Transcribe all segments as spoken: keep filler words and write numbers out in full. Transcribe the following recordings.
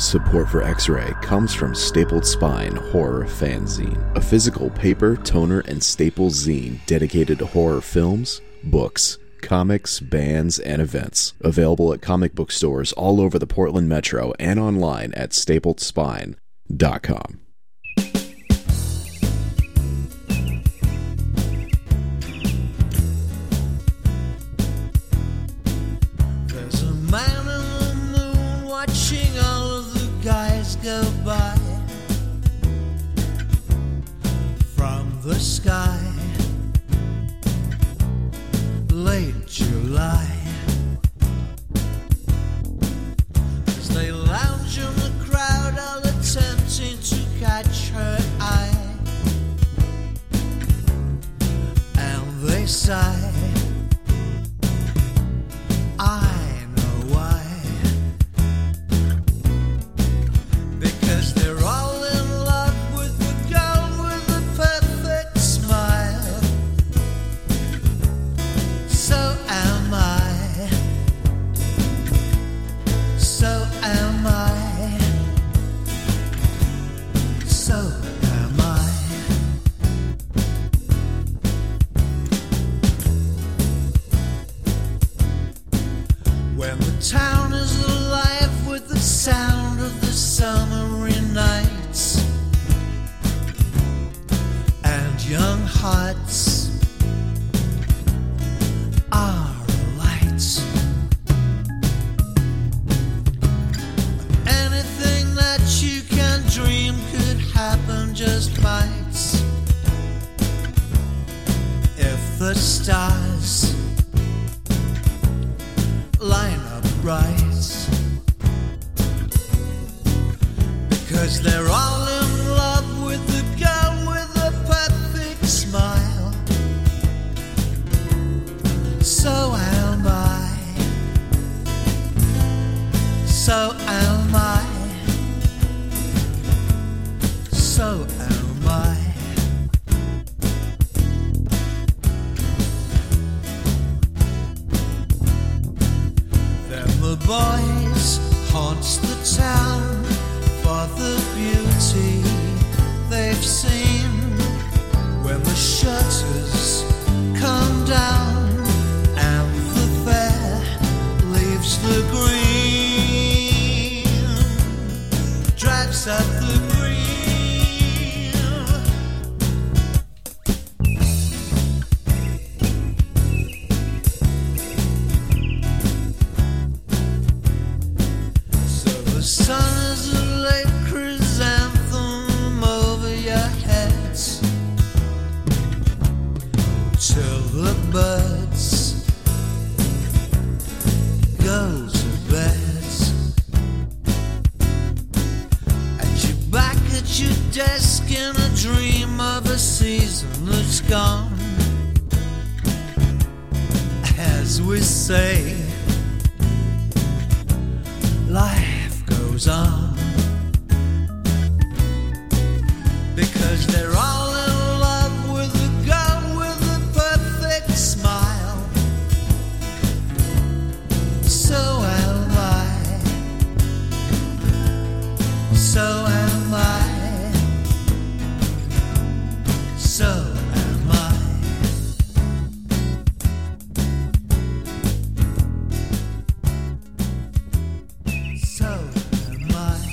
Support for X-Ray comes from Stapled Spine Horror Fanzine, a physical paper, toner, and staple zine dedicated to horror films, books, comics, bands, and events. Available at comic book stores all over the Portland Metro and online at stapled spine dot com. There's a man on the moon watching all of the guys go by from the sky. Late July, as they lounge in the crowd, all attempting to catch her eye, and they sigh, I know why, because they're all in love with the girl with the perfect smile. So am I, so am I, so am I. When the town is alive with the sound of the summery nights and young hearts are lights. Anything that you can dream could happen, just bites. If the stars line up right, because they're all in love with the girl with the perfect smile. So am I, so am I, so am I. Then the boys haunts the town for the beauty they've seen. When the shutters come down and the fair leaves the green, drives up the green. So the sun is a late chrysanthem over your heads, till the birds go to bed, and you're back at your desk in a dream of a season that's gone. As we say, life goes on, because they're all in love with the girl with the perfect smile. So am I, so am I, so am I. So am I.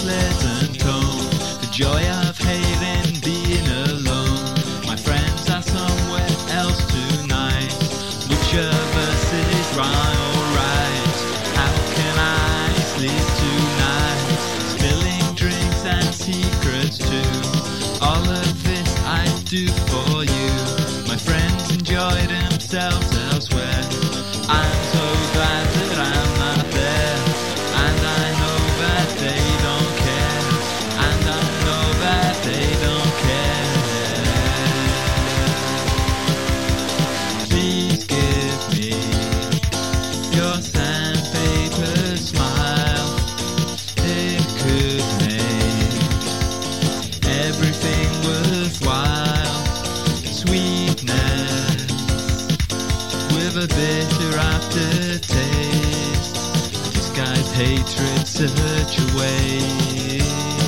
pleasant tone, the joy of hating being alone. My friends are somewhere else tonight. Which of us is right or right? How can I sleep tonight? Spilling drinks and secrets too. All of this I do for you. My friends enjoy themselves elsewhere. I'm so glad that I'm not there. And I know that they don't care. And I know that they don't care. Please give me your sandpaper smile. It could make everything worthwhile. Sweetness with a bitter aftertaste. Disguised hatred such a waste.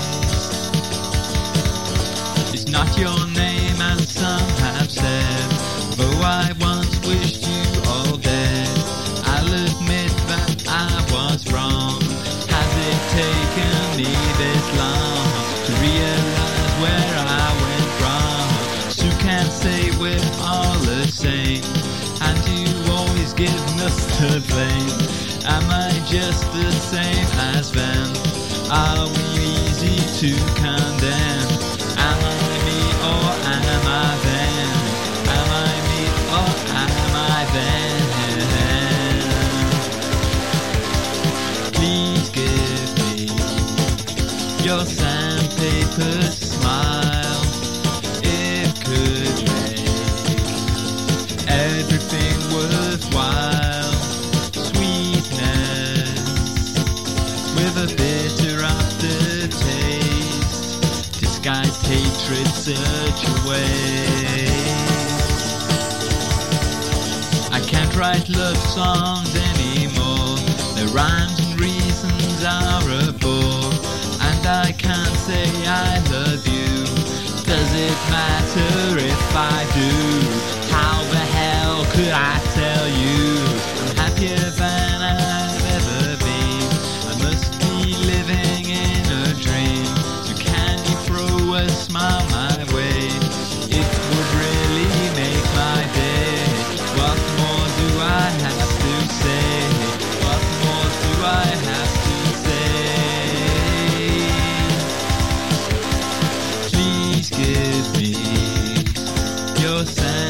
It's not your name as some have said, though I once wished you all dead. I'll admit that I was wrong. Has it taken me this long to realize where I went wrong? So can't say we're all the same, and you always give us the blame. Am I just the same as them? Are we easy to condemn? Am I me or am I them? Am I me or am I them? Please give me your sandpaper smile. It could make everything worthwhile. With a bitter aftertaste, disguised hatred such a waste. I can't write love songs anymore. The rhymes and reasons are a bore. And I can't say I love you. Does it matter if I do? How the hell could I tell you? I'm happier than I've ever been. I must be living in a dream. So can you throw a smile my way? It would really make my day. What more do I have to say? What more do I have to say? Please give me your sense.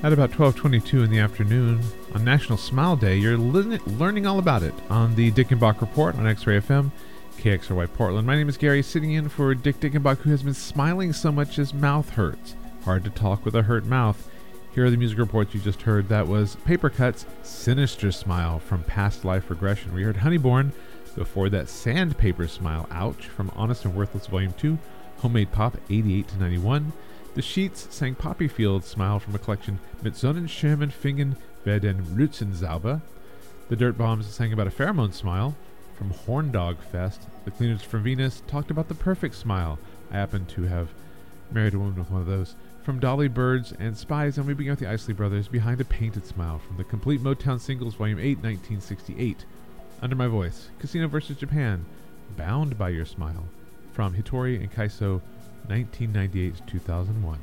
At about twelve twenty-two in the afternoon, on National Smile Day, you're li- learning all about it on the Dickenbach Report on X-Ray F M, K X R Y Portland. My name is Gary, sitting in for Dick Dickenbach, who has been smiling so much his mouth hurts. Hard to talk with a hurt mouth. Here are the music reports you just heard. That was Paper Cuts' Sinister Smile from Past Life Regression. We heard Honeyborn. Before that, Sandpaper Smile, Ouch, from Honest and Worthless Volume two, Homemade Pop, eighty-eight to ninety-one. The Sheets sang Poppy Field Smile from a collection, Mit Sonnenschirmen fingen wir den Rützenzauber. The Dirt Bombs sang about a pheromone smile from Horn Dog Fest. The Cleaners from Venus talked about the perfect smile. I happen to have married a woman with one of those. From Dolly Birds and Spies, and we began with the Isley Brothers, Behind a Painted Smile, from the Complete Motown Singles, Volume eight, nineteen sixty-eight. Under My Voice, Casino versus. Japan, Bound by Your Smile, from Hitori and Kaiso, nineteen ninety-eight to two thousand one.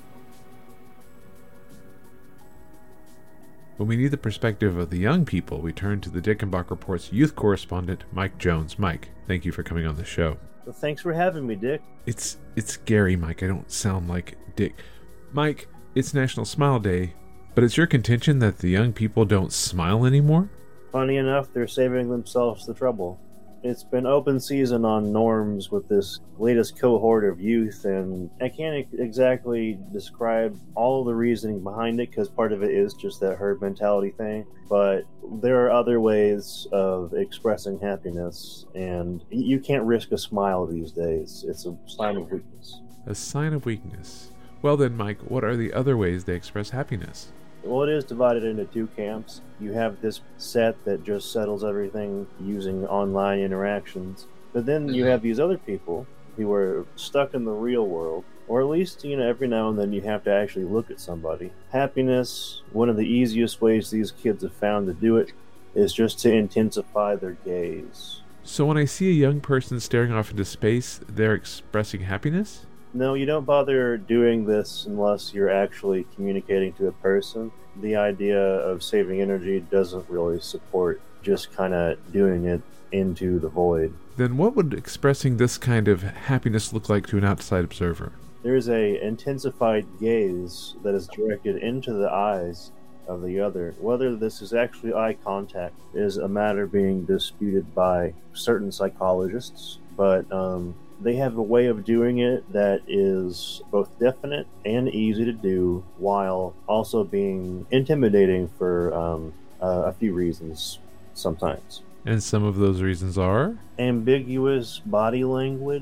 When we need the perspective of the young people, we turn to the Dickenbach Report's youth correspondent, Mike Jones. Mike, thank you for coming on the show. Well, thanks for having me, Dick. It's it's Gary, Mike. I don't sound like Dick. Mike, it's National Smile Day, but it's your contention that the young people don't smile anymore? Funny enough, they're saving themselves the trouble. It's been open season on norms with this latest cohort of youth, and I can't exactly describe all of the reasoning behind it, because part of it is just that herd mentality thing, but there are other ways of expressing happiness, and you can't risk a smile these days. It's a sign of weakness. A sign of weakness. Well then, Mike, what are the other ways they express happiness? Well, it is divided into two camps. You have this set that just settles everything using online interactions. But then you have these other people who are stuck in the real world, or at least, you know, every now and then you have to actually look at somebody. Happiness, one of the easiest ways these kids have found to do it, is just to intensify their gaze. So when I see a young person staring off into space, they're expressing happiness? No, you don't bother doing this unless you're actually communicating to a person. The idea of saving energy doesn't really support just kind of doing it into the void. Then what would expressing this kind of happiness look like to an outside observer? There's a intensified gaze that is directed into the eyes of the other. Whether this is actually eye contact is a matter being disputed by certain psychologists, but um, they have a way of doing it that is both definite and easy to do, while also being intimidating for um, uh, a few reasons sometimes. And some of those reasons are? Ambiguous body language,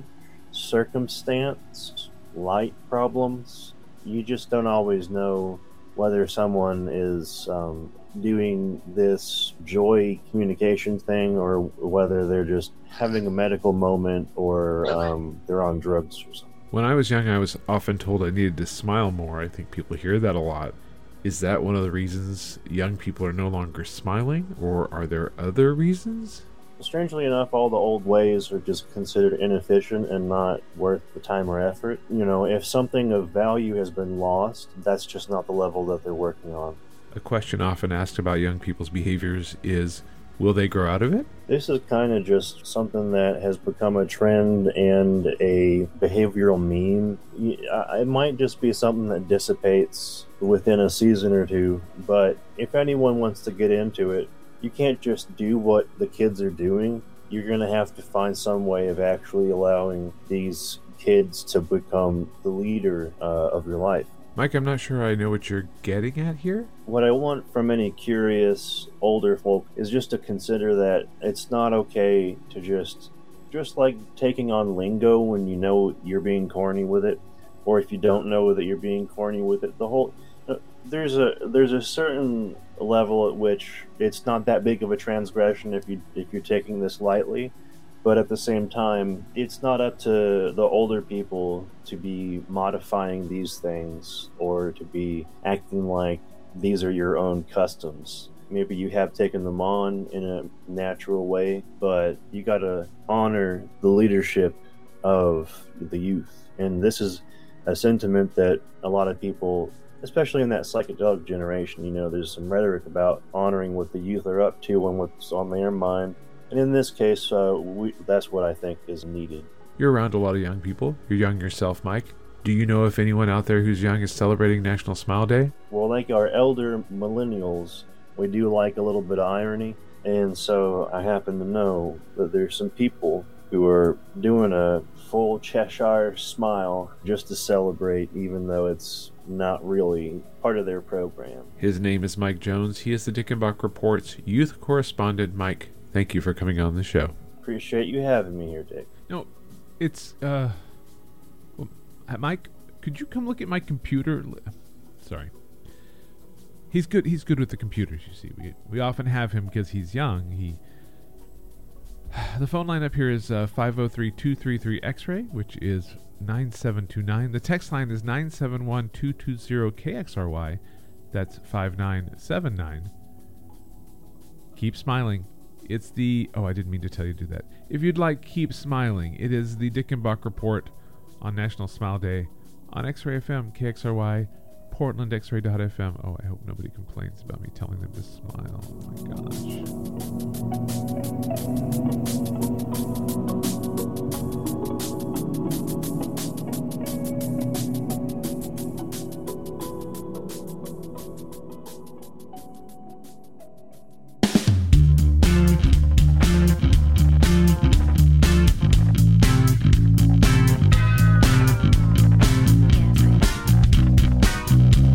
circumstance, light problems. You just don't always know whether someone is um, doing this joy communication thing, or whether they're just having a medical moment, or um, they're on drugs or something. When I was young, I was often told I needed to smile more. I think people hear that a lot. Is that one of the reasons young people are no longer smiling, or are there other reasons? Strangely enough, all the old ways are just considered inefficient and not worth the time or effort. You know, if something of value has been lost, that's just not the level that they're working on. A question often asked about young people's behaviors is, will they grow out of it? This is kind of just something that has become a trend and a behavioral meme. It might just be something that dissipates within a season or two, but if anyone wants to get into it, you can't just do what the kids are doing. You're going to have to find some way of actually allowing these kids to become the leader uh, of your life. Mike, I'm not sure I know what you're getting at here. What I want from any curious older folk is just to consider that it's not okay to just, just like taking on lingo when you know you're being corny with it, or if you don't know that you're being corny with it. The whole there's a there's a certain level at which it's not that big of a transgression if you if you're taking this lightly. But at the same time, it's not up to the older people to be modifying these things or to be acting like these are your own customs. Maybe you have taken them on in a natural way, but you got to honor the leadership of the youth. And this is a sentiment that a lot of people, especially in that psychedelic generation, you know, there's some rhetoric about honoring what the youth are up to and what's on their mind. And in this case, uh, we, that's what I think is needed. You're around a lot of young people. You're young yourself, Mike. Do you know if anyone out there who's young is celebrating National Smile Day? Well, like our elder millennials, we do like a little bit of irony. And so I happen to know that there's some people who are doing a full Cheshire smile just to celebrate, even though it's not really part of their program. His name is Mike Jones. He is the Dickenbach Report's youth correspondent. Mike, thank you for coming on the show. Appreciate you having me here, Dick. No, it's, uh... Well, Mike, could you come look at my computer? Sorry. He's good. He's good with the computers, you see. We we often have him because he's young. He... The phone line up here is uh, five oh three, two three three, X-ray, which is nine seven two nine. The text line is nine seven one, two two zero, K X R Y. That's five nine seven nine. Keep smiling. It's the... Oh, I didn't mean to tell you to do that. If you'd like Keep Smiling, it is the Dickenbach Report on National Smile Day on X-Ray F M, K X R Y, Portland, X Ray dot F M. Oh, I hope nobody complains about me telling them to smile. Oh my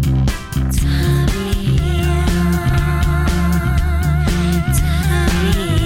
Time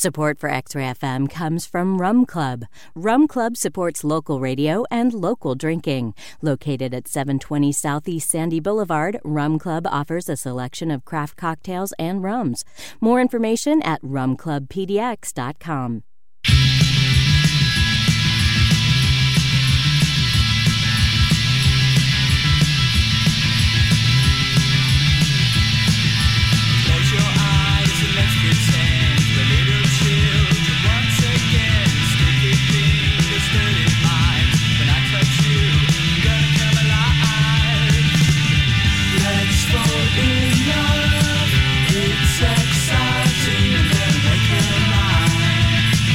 Support for X-Ray F M comes from Rum Club. Rum Club supports local radio and local drinking. Located at seven twenty Southeast Sandy Boulevard, Rum Club offers a selection of craft cocktails and rums. More information at rum club p d x dot com. It's exciting, then make it mine.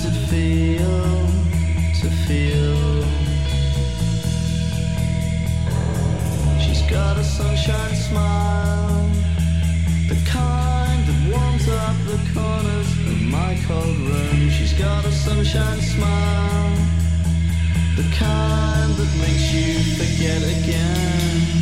to feel, to feel. She's got a sunshine smile, the kind that warms up the corners of my cold room. She's got a sunshine smile, the kind that makes you forget again.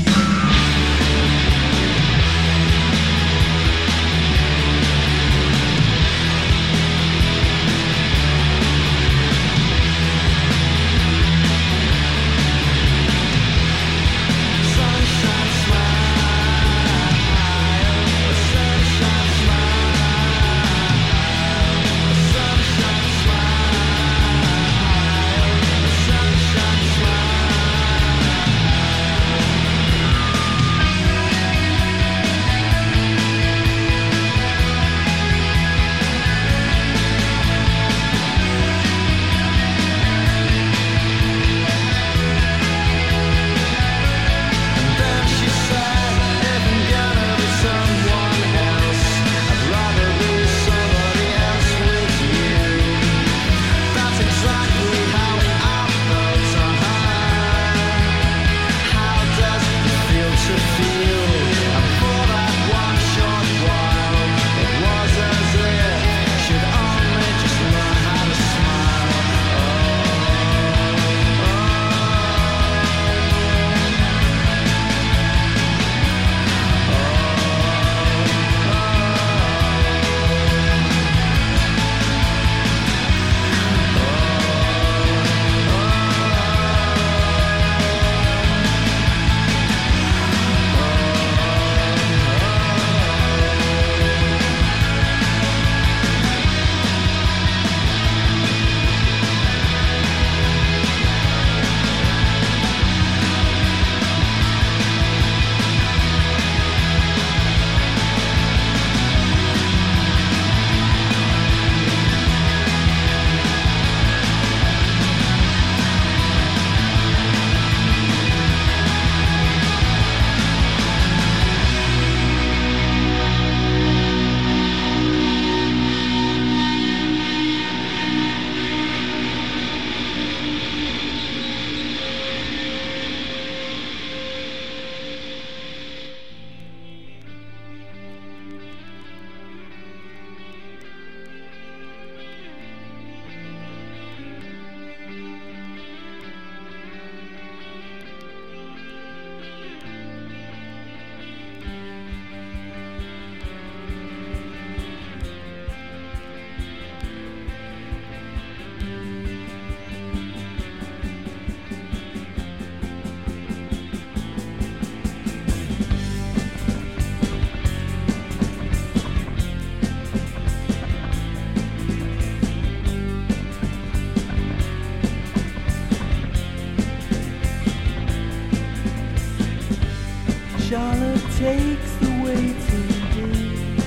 Charlotte takes the waiting day.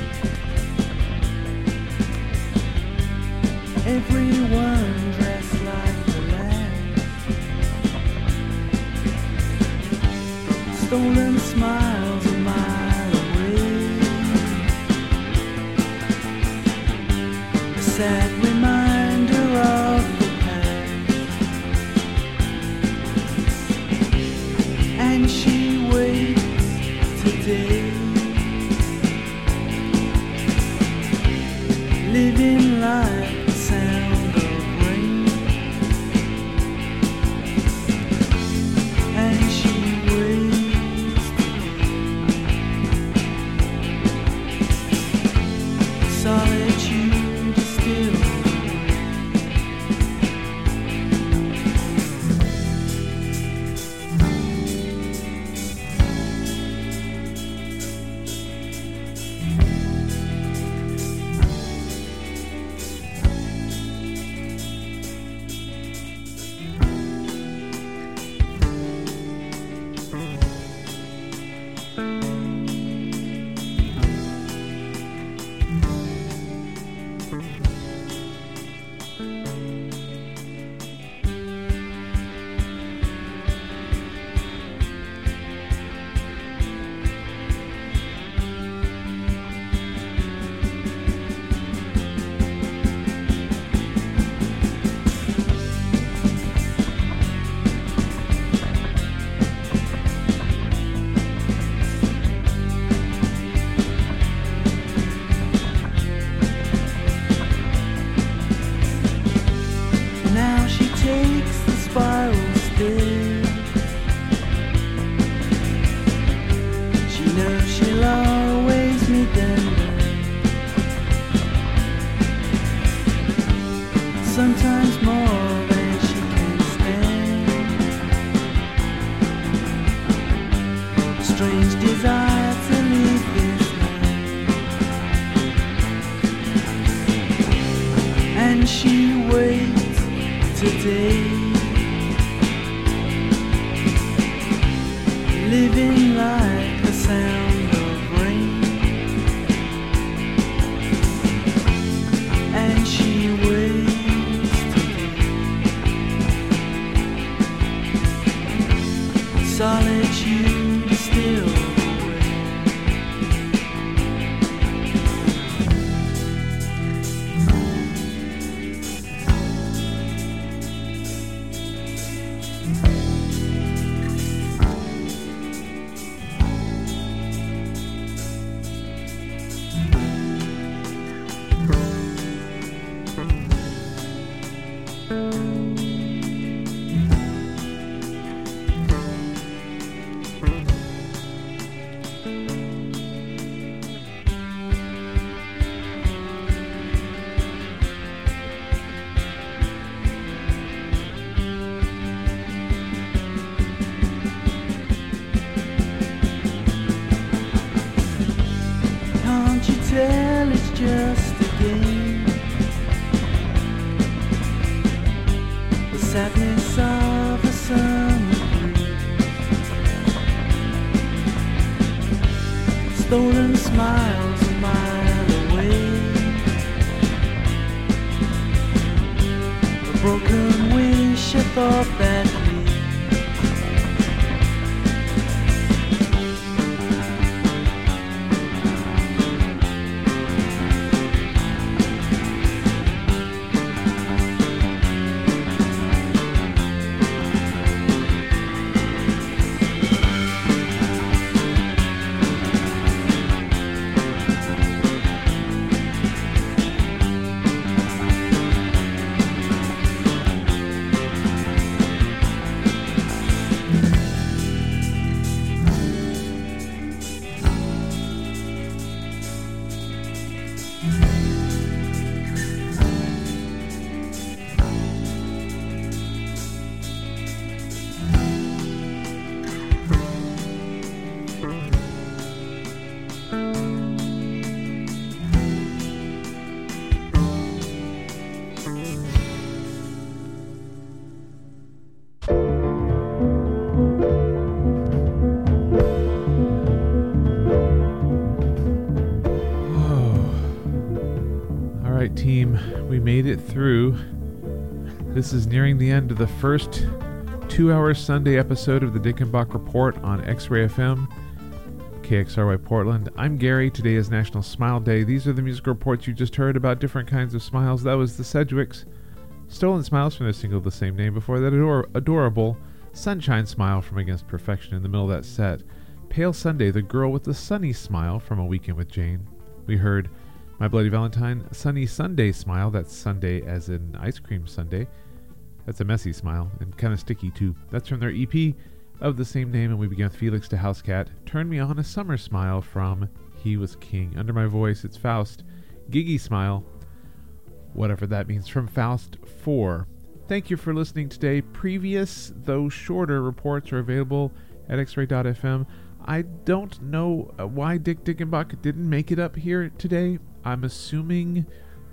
Everyone dressed like the last. Stolen smiles a mile away. A sad reminder of the past. And she waits today, living like the sound of rain, and she waits today. Solitude is still sometimes more than she can stand. Strange desire to leave this land, and she waits today, living like the sound of rain, and she waits today. Solitude still away. Can't you tell it's just a game? The sadness of a summer breeze, stolen smiles a mile away, a broken wish, a thought that leaves. Team, we made it through. This is nearing the end of the first two-hour Sunday episode of the Dickenbach Report on X-Ray F M, K X R Y Portland. I'm Gary. Today is National Smile Day. These are the musical reports you just heard about different kinds of smiles. That was the Sedgwicks. Stolen Smiles from their single of the same name. Before that, ador- adorable Sunshine Smile from Against Perfection in the middle of that set. Pale Sunday, the girl with the sunny smile from A Weekend with Jane. We heard My Bloody Valentine, Sunny Sunday Smile, that's Sunday as in ice cream sundae. That's a messy smile, and kind of sticky too. That's from their E P of the same name, and we began with Felix to Housecat, Turn Me On a Summer Smile from He Was King. Under My Voice, it's Faust, Giggy Smile, whatever that means, from Faust four. Thank you for listening today. Previous, though shorter, reports are available at x ray dot f m. I don't know why Dick Dickenbach didn't make it up here today. I'm assuming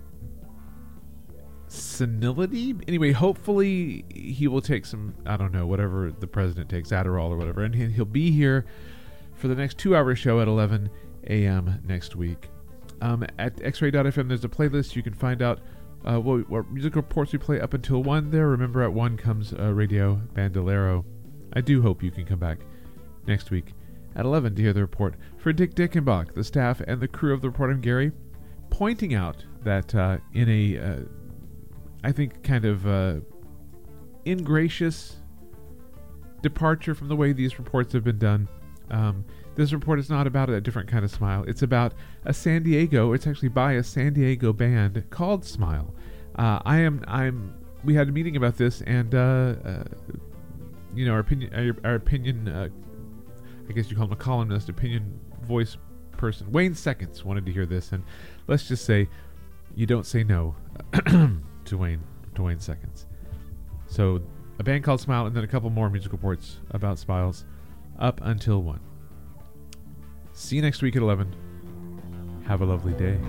senility? Anyway, hopefully he will take some, I don't know, whatever the president takes, Adderall or whatever, and he'll be here for the next two-hour show at eleven a.m. next week. Um, at x ray dot f m, there's a playlist. You can find out uh, what, what music reports we play up until one there. Remember, at one comes uh, Radio Bandolero. I do hope you can come back next week at eleven to hear the report. For Dick Dickenbach, the staff, and the crew of the report, I'm Gary, pointing out that uh, in a, uh, I think, kind of uh, ingracious departure from the way these reports have been done, um, this report is not about a different kind of smile. It's about a San Diego, it's actually by a San Diego band called Smile. Uh, I am, I'm, we had a meeting about this, and, uh, uh, you know, our opinion, our, our opinion, uh, I guess you call him a columnist, opinion voice person, Wayne Seconds, wanted to hear this, and let's just say you don't say no to Wayne Dwayne Seconds. So a band called Smile, and then a couple more musical reports about Smiles up until one. See you next week at eleven. Have a lovely day.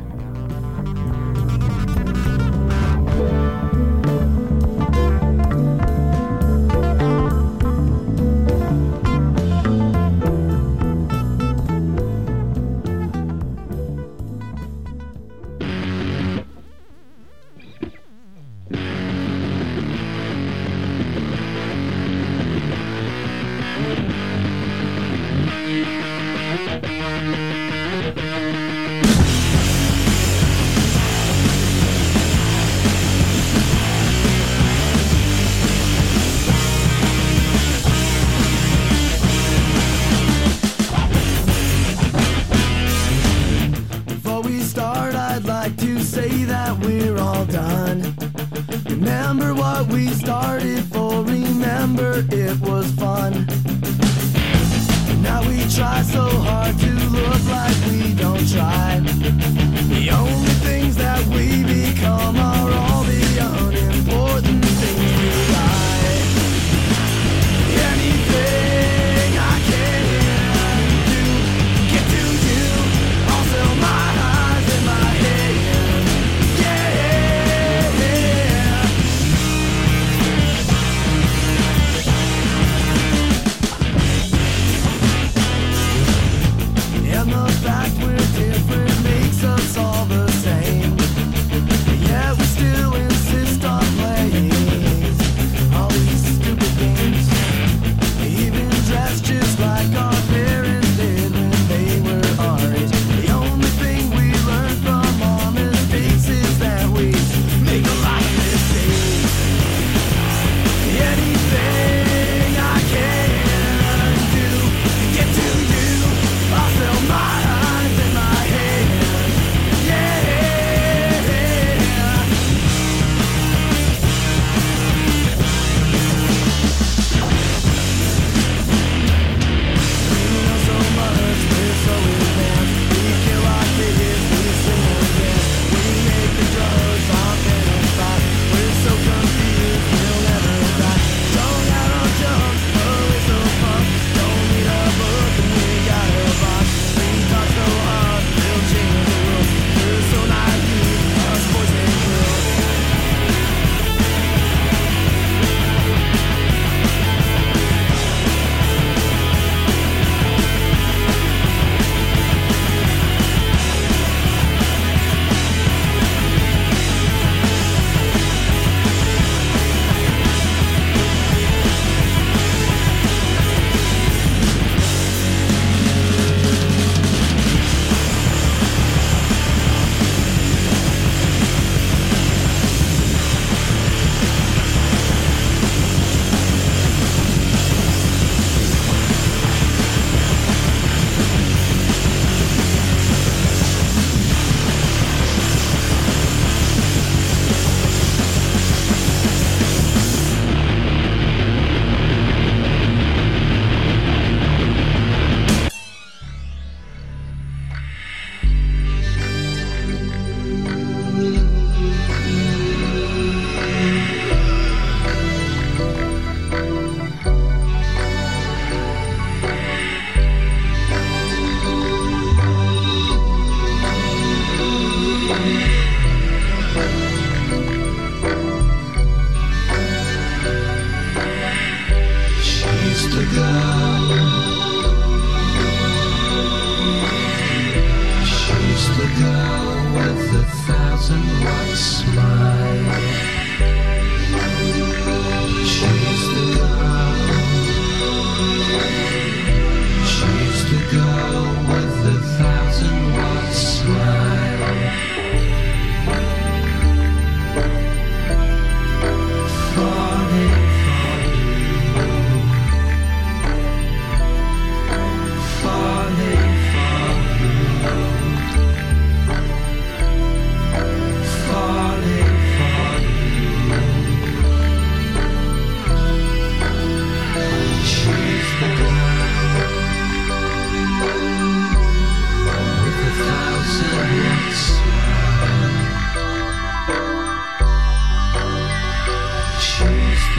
And the fact we're different makes us all the same.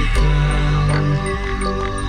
again.